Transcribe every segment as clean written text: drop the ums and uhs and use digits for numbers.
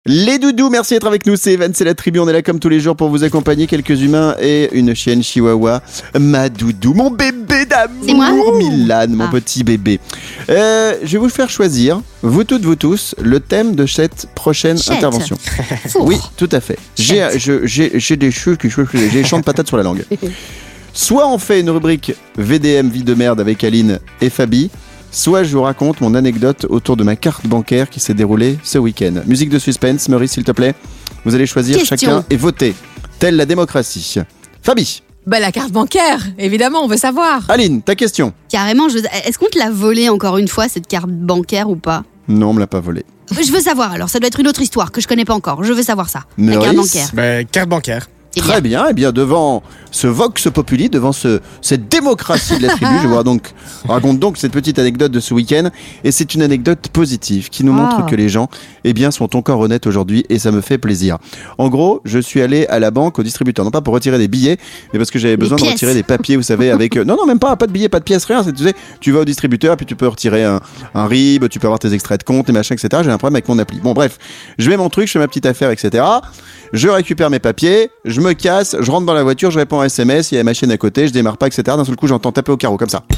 Les doudous, merci d'être avec nous, c'est Evan, c'est la tribu, on est là comme tous les jours pour vous accompagner, quelques humains et une chienne chihuahua, ma doudou, mon bébé d'amour, c'est moi Milan, mon petit bébé. Je vais vous faire choisir, vous toutes, vous tous, le thème de cette prochaine intervention. Oui, tout à fait. J'ai des choses qui j'ai des champs de patates sur la langue. Soit on fait une rubrique VDM, vie de merde avec Aline et Fabi, soit je vous raconte mon anecdote autour de ma carte bancaire qui s'est déroulée ce week-end. Musique de suspense, Maurice, s'il te plaît. Vous allez choisir chacun et voter. Telle la démocratie. Fabi. La carte bancaire, évidemment, on veut savoir. Aline, ta question. Carrément, est-ce qu'on te l'a volée encore une fois, cette carte bancaire ou pas? Non, on me l'a pas volée. Je veux savoir alors, ça doit être une autre histoire que je connais pas encore. Je veux savoir ça. Maurice. La carte bancaire. Carte bancaire. Très bien, et bien devant ce vox populi, devant cette démocratie de la tribu, je raconte donc cette petite anecdote de ce week-end, et c'est une anecdote positive qui nous montre que les gens, sont encore honnêtes aujourd'hui, et ça me fait plaisir. En gros, je suis allé à la banque, au distributeur, non pas pour retirer des billets, mais parce que j'avais besoin de retirer des papiers, vous savez, avec non, même pas de billets, pas de pièces, rien. Tu vas au distributeur, puis tu peux retirer un RIB, tu peux avoir tes extraits de compte, et machin, etc. J'ai un problème avec mon appli. Bon, bref, je mets mon truc, je fais ma petite affaire, etc. Je récupère mes papiers, je me casse, je rentre dans la voiture, je réponds à SMS, il y a la machine à côté, je démarre pas, etc. D'un seul coup, j'entends taper au carreau, comme ça.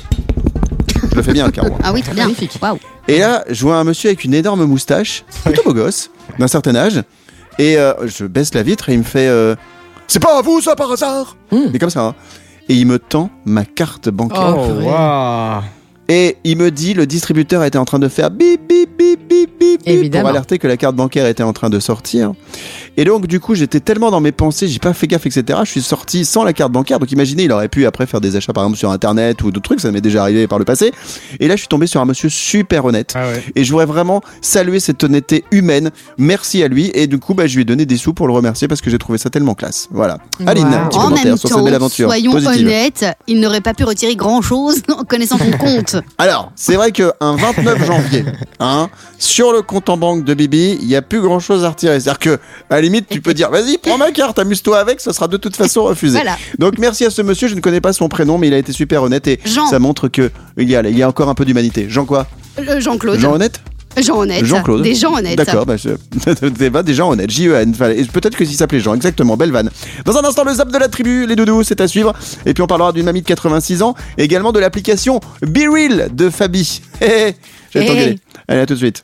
Je le fais bien, le carreau. Ah oui, très bien. Magnifique. Waouh. Et là, je vois un monsieur avec une énorme moustache, plutôt beau gosse, d'un certain âge, et je baisse la vitre et il me fait c'est pas à vous, ça, par hasard Mais comme ça, hein. Et il me tend ma carte bancaire. Oh, waouh. Et il me dit, le distributeur était en train de faire bip, bip, bip, bip, bip, Évidemment. pour alerter que la carte bancaire était en train de sortir. Et donc, du coup, j'étais tellement dans mes pensées, j'ai pas fait gaffe, etc. Je suis sorti sans la carte bancaire. Donc, imaginez, il aurait pu après faire des achats, par exemple, sur Internet ou d'autres trucs. Ça m'est déjà arrivé par le passé. Et là, je suis tombé sur un monsieur super honnête. Ah ouais. Et je voudrais vraiment saluer cette honnêteté humaine. Merci à lui. Et du coup, je lui ai donné des sous pour le remercier parce que j'ai trouvé ça tellement classe. Voilà. Aline, un petit En commentaire même sur cette belle temps, aventure. soyons positive. honnêtes, il n'aurait pas pu retirer grand-chose en connaissant ton compte. Alors, c'est vrai qu'un 29 janvier, sur le compte en banque de Bibi, il n'y a plus grand-chose à retirer. C'est-à-dire que, à la limite, tu peux dire, vas-y, prends ma carte, amuse-toi avec, ça sera de toute façon refusé. Voilà. Donc, merci à ce monsieur, je ne connais pas son prénom, mais il a été super honnête et Jean. ça montre qu'il y a encore un peu d'humanité. Jean quoi? Jean-Claude. Jean honnête? Jean honnête. Jean-Claude. Des gens honnêtes. D'accord, des gens honnêtes. J-E-N. Et peut-être que s'il s'appelait Jean, exactement, belle vanne. Dans un instant, le zap de la tribu, les doudous, c'est à suivre. Et puis on parlera d'une mamie de 86 ans, et également de l'application Be Real de Fabi. J'ai t'engueuler. Allez, à tout de suite.